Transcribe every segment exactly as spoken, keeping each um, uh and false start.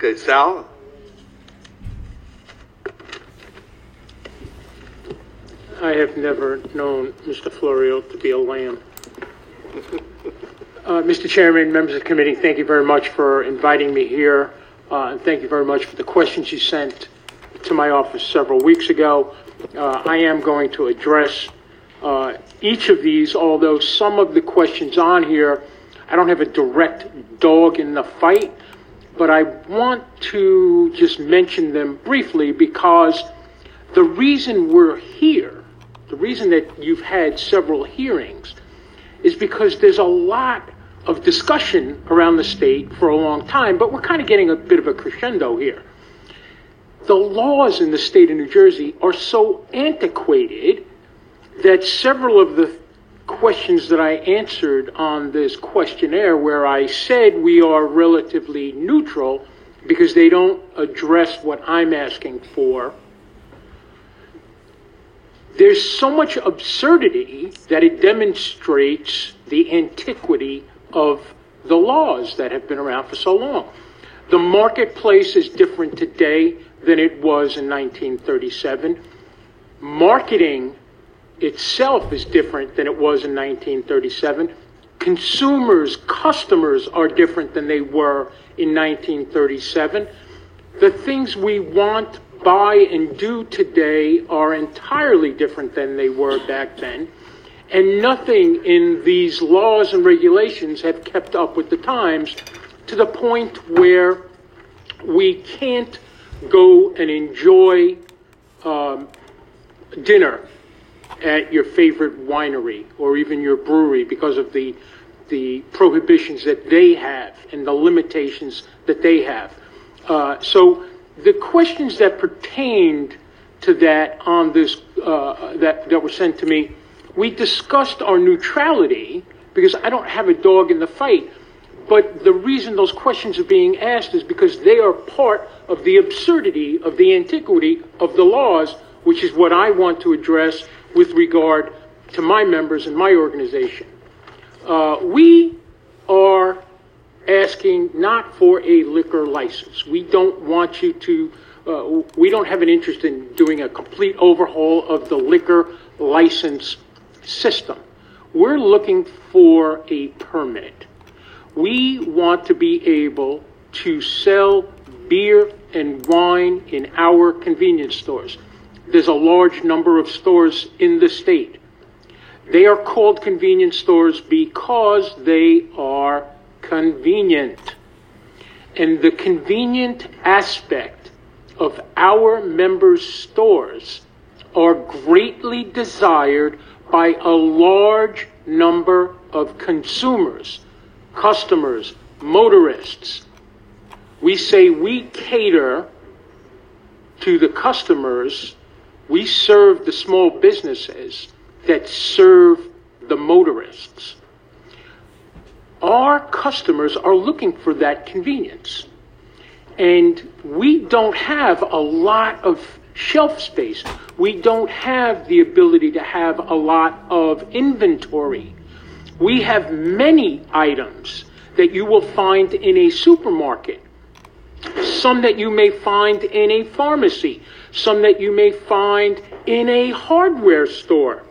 Okay, Sal? I have never known Mister Florio to be a lamb. uh, Mister Chairman, members of the committee, thank you very much for inviting me here. Uh, and thank you very much for the questions you sent to my office several weeks ago. Uh, I am going to address uh, each of these, although some of the questions on here, I don't have a direct dog in the fight, but I want to just mention them briefly because the reason we're here, the reason that you've had several hearings, is because there's a lot of discussion around the state for a long time, but we're kind of getting a bit of a crescendo here. The laws in the state of New Jersey are so antiquated that several of the questions that I answered on this questionnaire, where I said we are relatively neutral because they don't address what I'm asking for, there's so much absurdity that it demonstrates the antiquity of the laws that have been around for so long. The marketplace is different today than it was in nineteen thirty-seven. Marketing itself is different than it was in nineteen thirty-seven. Consumers, customers are different than they were in nineteen thirty-seven. The things we want, buy, and do today are entirely different than they were back then. And nothing in these laws and regulations have kept up with the times to the point where we can't go and enjoy um, dinner at your favorite winery or even your brewery because of the the prohibitions that they have and the limitations that they have. Uh, so the questions that pertained to that on this uh, that that were sent to me, we discussed our neutrality because I don't have a dog in the fight. But the reason those questions are being asked is because they are part of the absurdity of the antiquity of the laws, which is what I want to address with regard to my members and my organization. Uh, we are asking not for a liquor license. We don't want you to, uh, we don't have an interest in doing a complete overhaul of the liquor license system. We're looking for a permit. We want to be able to sell beer and wine in our convenience stores. There's a large number of stores in the state. They are called convenience stores because they are convenient. And the convenient aspect of our members' stores are greatly desired by a large number of consumers, customers, motorists. We say we cater to the customers. We serve the small businesses that serve the motorists. Our customers are looking for that convenience. And we don't have a lot of shelf space. We don't have the ability to have a lot of inventory. We have many items that you will find in a supermarket, some that you may find in a pharmacy, some that you may find in a hardware store.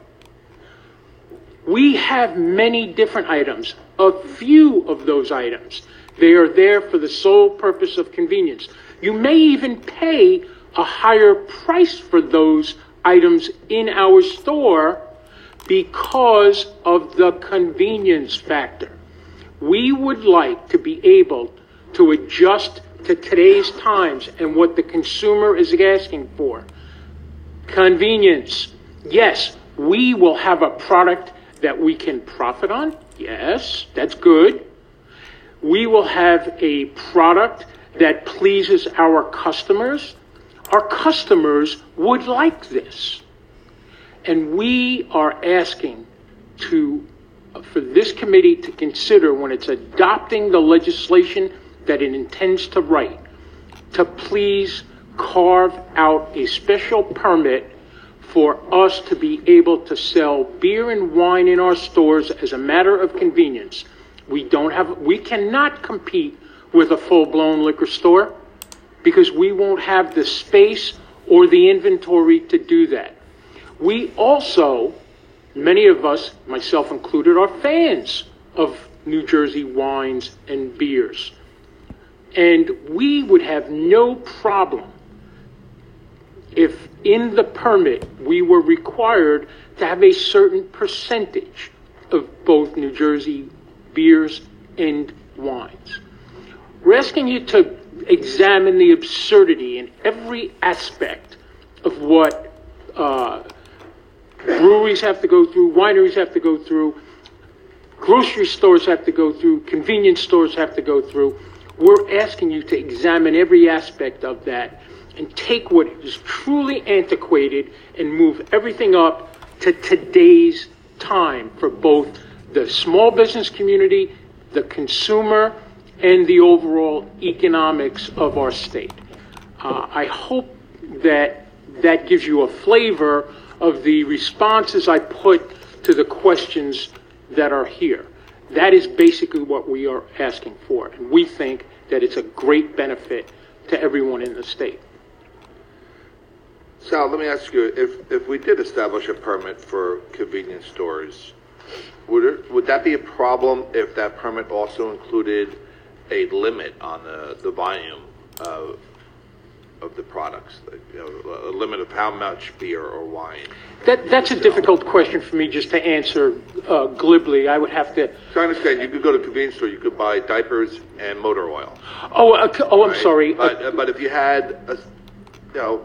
We have many different items. A few of those items, they are there for the sole purpose of convenience. You may even pay a higher price for those items in our store because of the convenience factor. We would like to be able to adjust to today's times and what the consumer is asking for. Convenience. Yes, we will have a product that we can profit on. Yes, that's good. We will have a product that pleases our customers. Our customers would like this. And we are asking to, for this committee to consider when it's adopting the legislation that it intends to write, to please carve out a special permit for us to be able to sell beer and wine in our stores as a matter of convenience. We don't have, we cannot compete with a full-blown liquor store. because we won't have the space or the inventory to do that. We also, many of us, myself included, are fans of New Jersey wines and beers. And we would have no problem if in the permit we were required to have a certain percentage of both New Jersey beers and wines. We're asking you to examine the absurdity in every aspect of what uh, breweries have to go through, wineries have to go through, grocery stores have to go through, convenience stores have to go through. We're asking you to examine every aspect of that and take what is truly antiquated and move everything up to today's time for both the small business community, the consumer, and the overall economics of our state. Uh, I hope that that gives you a flavor of the responses I put to the questions that are here. That is basically what we are asking for, and we think that it's a great benefit to everyone in the state. Sal, let me ask you, if, if we did establish a permit for convenience stores, would it, would that be a problem if that permit also included a limit on the, the volume of, of the products, you know, a limit of how much beer or wine? That, that's a difficult question for me just to answer uh, glibly. I would have to... So I understand, you could go to a convenience store, you could buy diapers and motor oil. Oh, uh, oh, I'm right? sorry. But, uh, but if you had a, you know,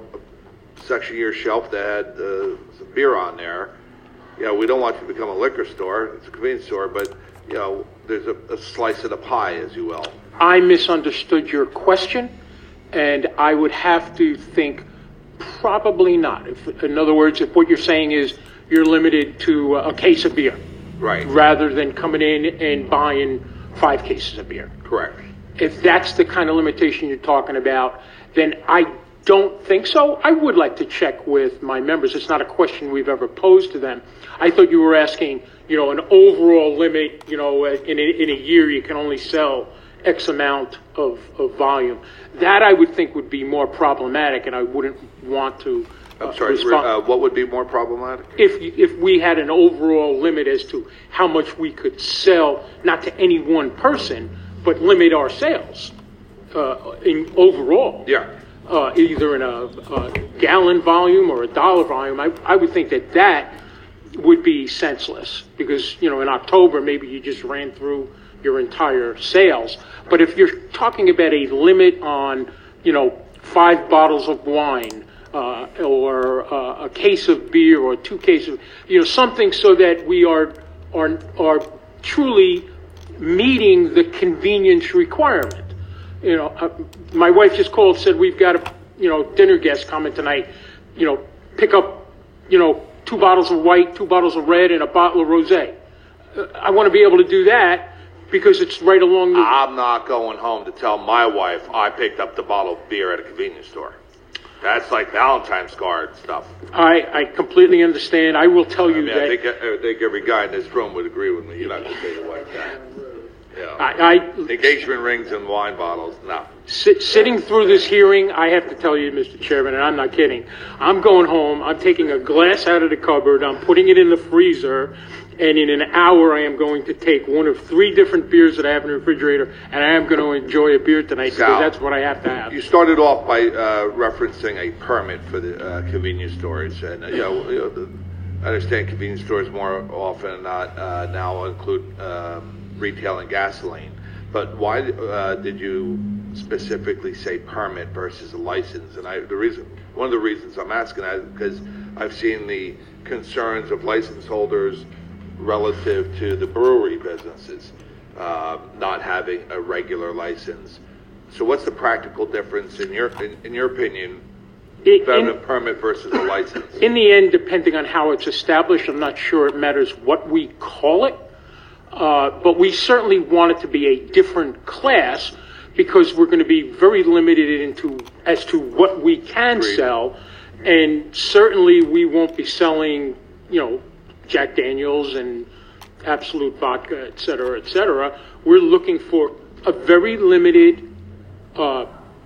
a section of your shelf that had uh, some beer on there, you know, we don't want you to become a liquor store, it's a convenience store, but, you know, there's a, a slice of the pie, as you will. I misunderstood your question, and I would have to think probably not. If, in other words, if what you're saying is you're limited to a case of beer, right, rather than coming in and buying five cases of beer. Correct. If that's the kind of limitation you're talking about, then I don't think so. I would like to check with my members. It's not a question we've ever posed to them. I thought you were asking, you know, an overall limit, you know, in a, in a year you can only sell X amount of, of volume. That I would think would be more problematic, and I wouldn't want to uh, I'm sorry, respond. uh, what would be more problematic? If, if we had an overall limit as to how much we could sell, not to any one person, but limit our sales uh, in overall. Yeah. Uh, either in a, a gallon volume or a dollar volume, I, I would think that that would be senseless because, you know, in October, maybe you just ran through your entire sales. But if you're talking about a limit on, you know, five bottles of wine uh, or uh, a case of beer or two cases, you know, something so that we are are are truly meeting the convenience requirement. You know, uh, my wife just called, said we've got a, you know, dinner guest coming tonight. You know, pick up, you know, two bottles of white, two bottles of red, and a bottle of rosé. Uh, I want to be able to do that because it's right along the... I'm not going home to tell my wife I picked up the bottle of beer at a convenience store. That's like Valentine's card stuff. I, I completely understand. I will tell I you mean, that... I think, I think every guy in this room would agree with me. You're not going to say your wife that. Yeah. I, I, Engagement rings and wine bottles, no. Sit, sitting through this hearing, I have to tell you, Mister Chairman, and I'm not kidding, I'm going home, I'm taking a glass out of the cupboard, I'm putting it in the freezer, and in an hour I am going to take one of three different beers that I have in the refrigerator, and I am going to enjoy a beer tonight Sal, because that's what I have to have. You started off by uh, referencing a permit for the uh, convenience stores, and uh, you know, you know the, I understand convenience stores more often than not uh, now include um, retail and gasoline. But why uh, did you specifically say permit versus a license? And I, the reason, one of the reasons I'm asking that is because I've seen the concerns of license holders relative to the brewery businesses uh, not having a regular license. So, what's the practical difference in your in, in your opinion? In, in, a permit versus a license? In the end, depending on how it's established, I'm not sure it matters what we call it. Uh, but we certainly want it to be a different class because we're going to be very limited into as to what we can Agreed. sell, and certainly we won't be selling, you know, Jack Daniels and Absolute Vodka, et cetera, et cetera. We're looking for a very limited uh,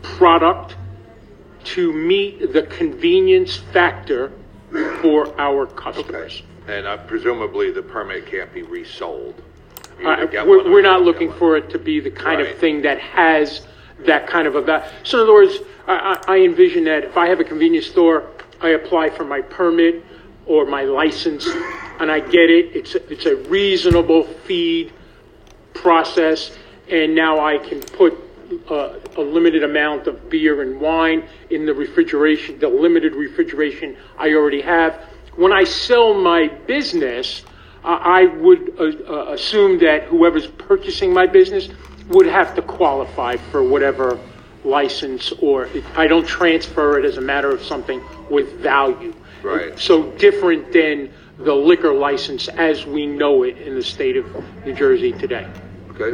product to meet the convenience factor for our customers. Okay. And uh, presumably the permit can't be resold. You Uh, either get we're, one or we're you not don't looking get one. for it to be the kind Right. of thing that has that kind of a value. So in other words, I, I I envision that if I have a convenience store, I apply for my permit or my license, and I get it. It's a, it's a reasonable feed process, and now I can put uh, a limited amount of beer and wine in the refrigeration, the limited refrigeration I already have. When I sell my business, uh, I would uh, uh, assume that whoever's purchasing my business would have to qualify for whatever license, or it, I don't transfer it as a matter of something with value. Right. So different than the liquor license as we know it in the state of New Jersey today. Okay.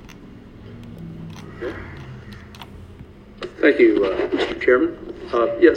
Thank you, uh, Mister Chairman. Uh, yes,